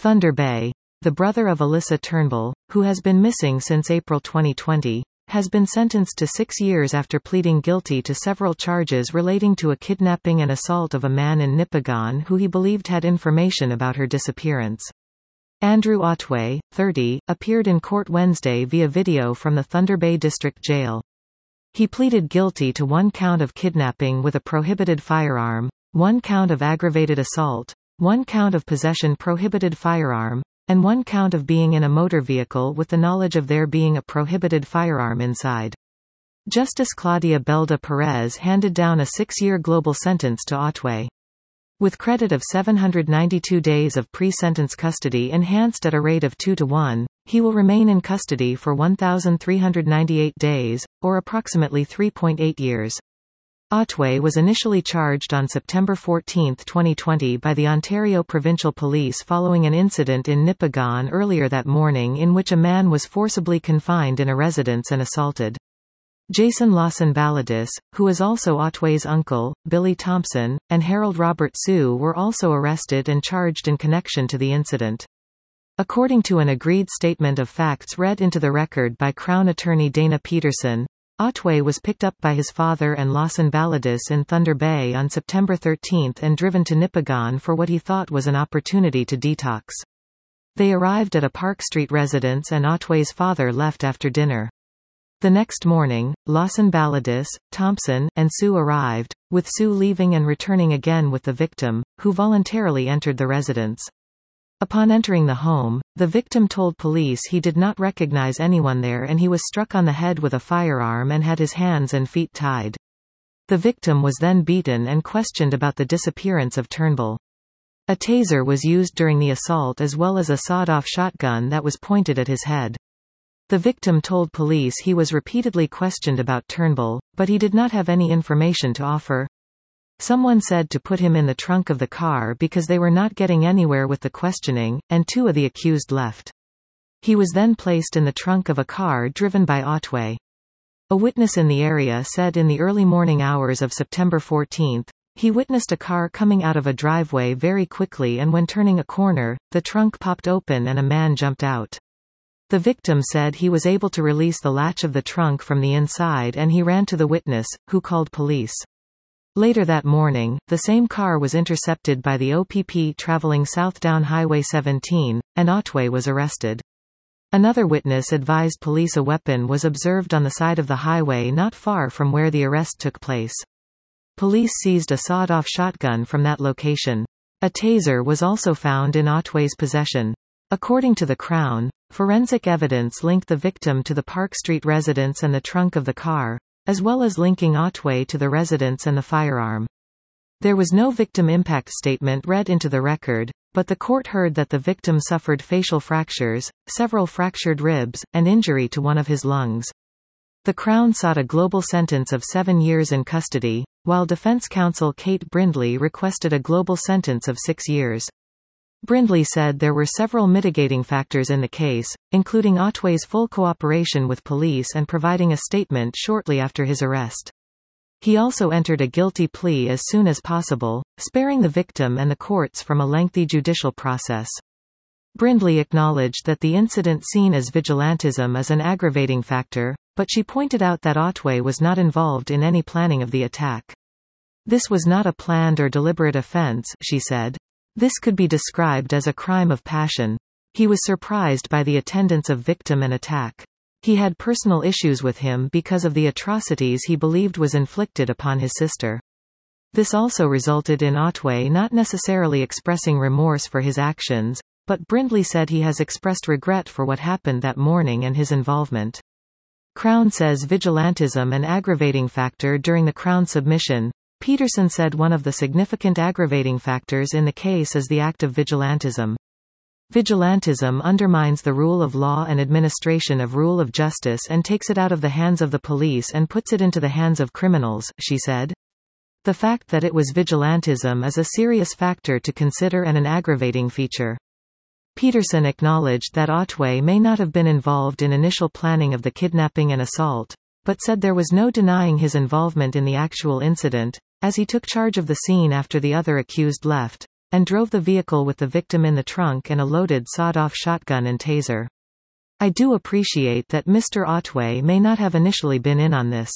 Thunder Bay. The brother of Alyssa Turnbull, who has been missing since April 2020, has been sentenced to 6 years after pleading guilty to several charges relating to a kidnapping and assault of a man in Nipigon who he believed had information about her disappearance. Andrew Otway, 30, appeared in court Wednesday via video from the Thunder Bay District Jail. He pleaded guilty to 1 count of kidnapping with a prohibited firearm, 1 count of aggravated assault, 1 count of possession prohibited firearm, and 1 count of being in a motor vehicle with the knowledge of there being a prohibited firearm inside. Justice Claudia Belda Perez handed down a 6-year global sentence to Otway. With credit of 792 days of pre-sentence custody enhanced at a rate of 2-to-1, he will remain in custody for 1,398 days, or approximately 3.8 years. Otway was initially charged on September 14, 2020 by the Ontario Provincial Police following an incident in Nipigon earlier that morning in which a man was forcibly confined in a residence and assaulted. Jason Lawson Baladis, who is also Otway's uncle, Billy Thompson, and Harold Robert Sue were also arrested and charged in connection to the incident. According to an agreed statement of facts read into the record by Crown Attorney Dana Peterson, Otway was picked up by his father and Lawson Baladis in Thunder Bay on September 13 and driven to Nipigon for what he thought was an opportunity to detox. They arrived at a Park Street residence and Otway's father left after dinner. The next morning, Lawson Baladis, Thompson, and Sue arrived, with Sue leaving and returning again with the victim, who voluntarily entered the residence. Upon entering the home, the victim told police he did not recognize anyone there and he was struck on the head with a firearm and had his hands and feet tied. The victim was then beaten and questioned about the disappearance of Turnbull. A taser was used during the assault as well as a sawed-off shotgun that was pointed at his head. The victim told police he was repeatedly questioned about Turnbull, but he did not have any information to offer. Someone said to put him in the trunk of the car because they were not getting anywhere with the questioning, and 2 of the accused left. He was then placed in the trunk of a car driven by Otway. A witness in the area said in the early morning hours of September 14, he witnessed a car coming out of a driveway very quickly and when turning a corner, the trunk popped open and a man jumped out. The victim said he was able to release the latch of the trunk from the inside and he ran to the witness, who called police. Later that morning, the same car was intercepted by the OPP traveling south down Highway 17, and Otway was arrested. Another witness advised police a weapon was observed on the side of the highway not far from where the arrest took place. Police seized a sawed-off shotgun from that location. A taser was also found in Otway's possession. According to the Crown, forensic evidence linked the victim to the Park Street residence and the trunk of the car, as well as linking Otway to the residence and the firearm. There was no victim impact statement read into the record, but the court heard that the victim suffered facial fractures, several fractured ribs, and injury to one of his lungs. The Crown sought a global sentence of 7 years in custody, while defense counsel Kate Brindley requested a global sentence of 6 years. Brindley said there were several mitigating factors in the case, including Otway's full cooperation with police and providing a statement shortly after his arrest. He also entered a guilty plea as soon as possible, sparing the victim and the courts from a lengthy judicial process. Brindley acknowledged that the incident seen as vigilantism is an aggravating factor, but she pointed out that Otway was not involved in any planning of the attack. This was not a planned or deliberate offense, she said. This could be described as a crime of passion. He was surprised by the attendance of victim and attack. He had personal issues with him because of the atrocities he believed was inflicted upon his sister. This also resulted in Otway not necessarily expressing remorse for his actions, but Brindley said he has expressed regret for what happened that morning and his involvement. Crown says vigilantism an aggravating factor during the Crown submission. Peterson said one of the significant aggravating factors in the case is the act of vigilantism. Vigilantism undermines the rule of law and administration of rule of justice and takes it out of the hands of the police and puts it into the hands of criminals, she said. The fact that it was vigilantism is a serious factor to consider and an aggravating feature. Peterson acknowledged that Otway may not have been involved in initial planning of the kidnapping and assault, but said there was no denying his involvement in the actual incident, as he took charge of the scene after the other accused left. and drove the vehicle with the victim in the trunk and a loaded sawed-off shotgun and taser. I do appreciate that Mr. Otway may not have initially been in on this.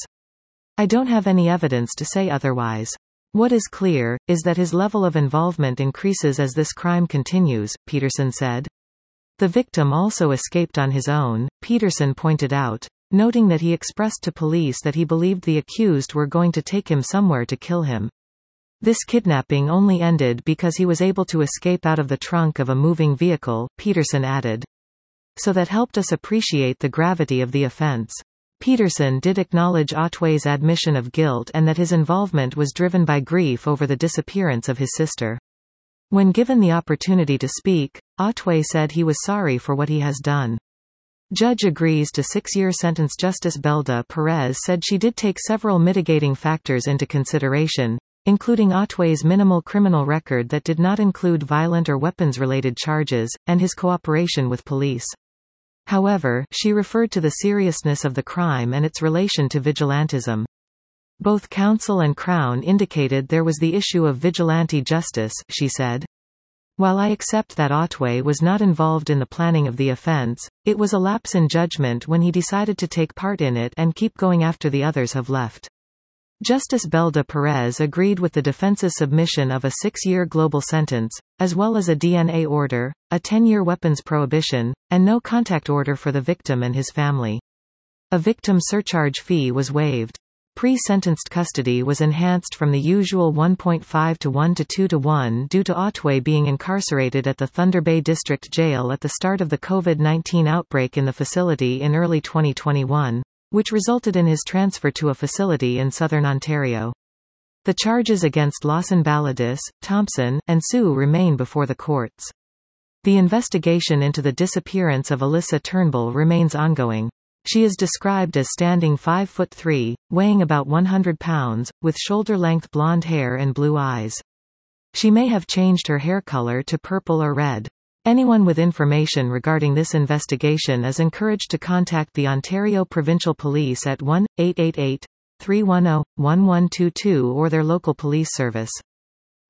I don't have any evidence to say otherwise. What is clear, is that his level of involvement increases as this crime continues, Peterson said. The victim also escaped on his own, Peterson pointed out, noting that he expressed to police that he believed the accused were going to take him somewhere to kill him. This kidnapping only ended because he was able to escape out of the trunk of a moving vehicle, Peterson added. So that helped us appreciate the gravity of the offense. Peterson did acknowledge Otway's admission of guilt and that his involvement was driven by grief over the disappearance of his sister. When given the opportunity to speak, Otway said he was sorry for what he has done. Judge agrees to 6-year sentence. Justice Belda Perez said she did take several mitigating factors into consideration, including Otway's minimal criminal record that did not include violent or weapons-related charges, and his cooperation with police. However, she referred to the seriousness of the crime and its relation to vigilantism. Both counsel and Crown indicated there was the issue of vigilante justice, she said. While I accept that Otway was not involved in the planning of the offense, it was a lapse in judgment when he decided to take part in it and keep going after the others have left. Justice Belda Perez agreed with the defense's submission of a 6-year global sentence, as well as a DNA order, a 10-year weapons prohibition, and no contact order for the victim and his family. A victim surcharge fee was waived. Pre-sentenced custody was enhanced from the usual 1.5 to 1 to 2 to 1 due to Otway being incarcerated at the Thunder Bay District Jail at the start of the COVID-19 outbreak in the facility in early 2021. Which resulted in his transfer to a facility in southern Ontario. The charges against Lawson Baladis, Thompson, and Sue remain before the courts. The investigation into the disappearance of Alyssa Turnbull remains ongoing. She is described as standing 5'3", weighing about 100 pounds, with shoulder-length blonde hair and blue eyes. She may have changed her hair color to purple or red. Anyone with information regarding this investigation is encouraged to contact the Ontario Provincial Police at 1-888-310-1122 or their local police service.